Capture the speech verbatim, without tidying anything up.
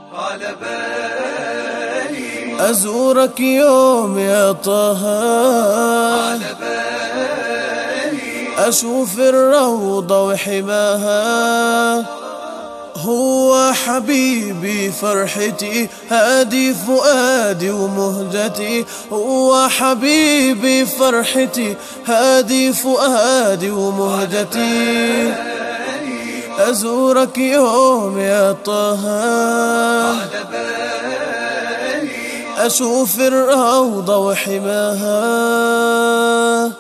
على بالي أزورك يوم يا طه، على بالي أشوف الروضة وحماها. هو حبيبي فرحتي، هادي فؤادي ومهجتي. هو حبيبي فرحتي، هادي فؤادي ومهجتي. أزورك يوم يا طه، على بالي أشوف الروضة وحماها.